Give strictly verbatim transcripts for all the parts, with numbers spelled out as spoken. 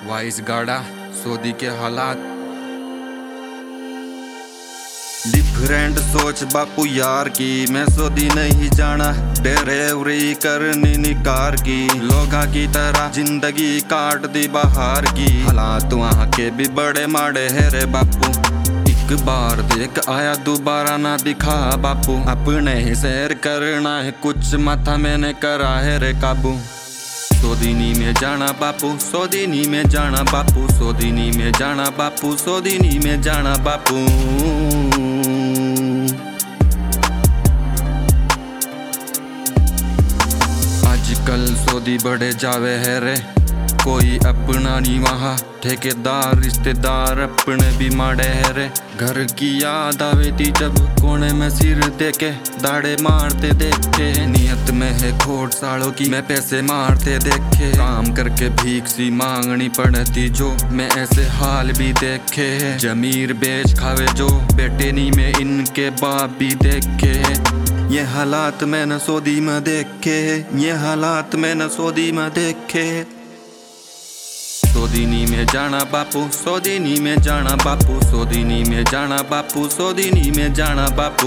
Vice गाड़ा Saudi के हालात डिफरेंट सोच बापू यार की। मैं सऊदी नहीं जाना, डिलीवरी करनी निकार की। लोगा की तरह जिंदगी काट दी बाहर की। हालात वहाँ के भी बड़े माड़े है रे बापू। एक बार देख आया दोबारा ना दिखा बापू। अपने ही सैर करना है कुछ माथा मैंने करा है रे काबू। सऊदीनी में जाना बापू, सऊदीनी में जाना बापू, सऊदीनी में जाना बापू, सऊदीनी में जाना बापू। आजकल सऊदी बड़े जावे है रे, कोई अपना नहीं वहाँ। ठेकेदार रिश्तेदार अपने भी माड़े है रे। घर की याद आवे थी जब कोने में सिर देके दाड़े मारते देखे। नियत में है खोट सालों की, मैं पैसे मारते देखे। काम करके भीख सी मांगनी पड़ती जो, मैं ऐसे हाल भी देखे। जमीर बेच खावे जो, बेटे नहीं में इनके बाप भी देखे। ये हालात मैंने सऊदी में देखे, ये हालात मैंने सऊदी में देखे। सऊदीनी में जाना बापू, सऊदीनी में जाना बापू, सऊदीनी में जाना बापू, सऊदीनी में जाना बापू।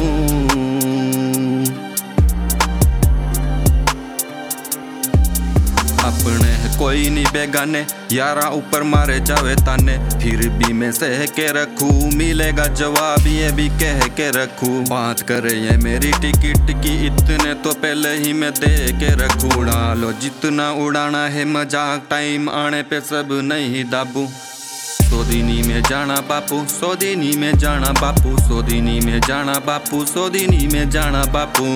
अपने कोई नहीं बेगाने, यारा ऊपर मारे जावे ताने। फिर भी मैं सह के रखूं, मिलेगा जवाब ये भी कह के रखूं। बात करे ये मेरी टिकट की, इतने तो पहले ही मैं दे के रखूं। उड़ा लो जितना उड़ाना है मजाक, टाइम आने पे सब नहीं दाबू। सऊदीनी में जाना बापू, सऊदीनी में जाना बापू, सऊदीनी में जाना बापू, सऊदीनी में जाना बापू।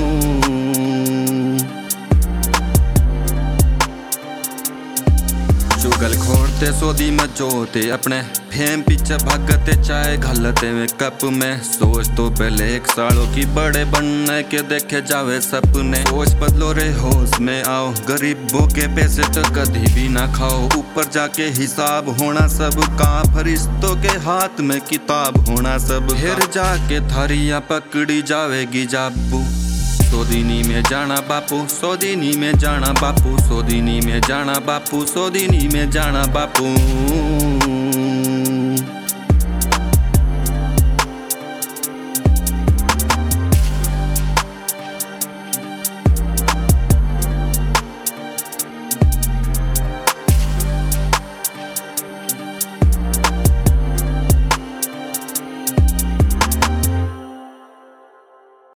चुगल खोड़ते सऊदी में जोते, अपने फेम पीछे भागते चाहे घलते में कप में। सोच तो पहले एक सालों की, बड़े बनने के देखे जावे सपने। सोच बदलो रे होश में आओ, गरीबों के पैसे तो कभी भी ना खाओ। ऊपर जाके हिसाब होना सबका, फरिश्तों के हाथ में किताब होना सब। फिर जाके थारियां पकड़ी जावेगी जाबू। सऊदीनी में जाना बापू, सऊदीनी में जाना बापू, सऊदीनी में जाना बापू, सऊदीनी में जाना बापू।